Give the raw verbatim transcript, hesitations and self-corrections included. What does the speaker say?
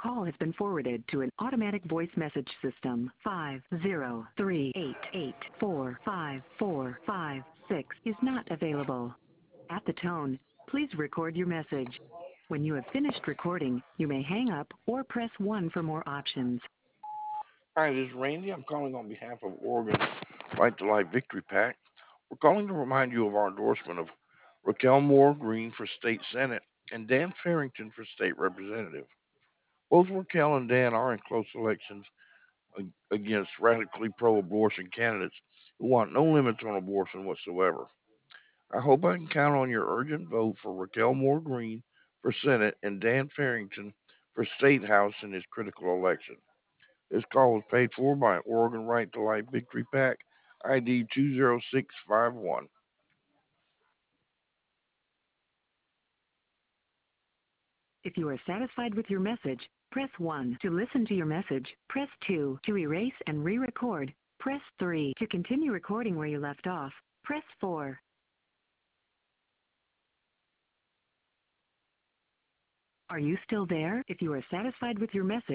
call has been forwarded to an automatic voice message system. five zero three eight eight four five four five six is not available. At the tone, please record your message. When you have finished recording, you may hang up or press one for more options. Hi, this is Randy. I'm calling on behalf of Oregon Right to Life Victory PAC. We're calling to remind you of our endorsement of Raquel Moore Green for State Senate and Dan Farrington for State Representative. Both Raquel and Dan are in close elections ag- against radically pro-abortion candidates who want no limits on abortion whatsoever. I hope I can count on your urgent vote for Raquel Moore Green for Senate and Dan Farrington for State House in this critical election. This call was paid for by Oregon Right to Life Victory PAC, I D two zero six five one. If you are satisfied with your message, press one. To listen to your message, press two. To erase and re-record, press three. To continue recording where you left off, press four. Are you still there? If you are satisfied with your message,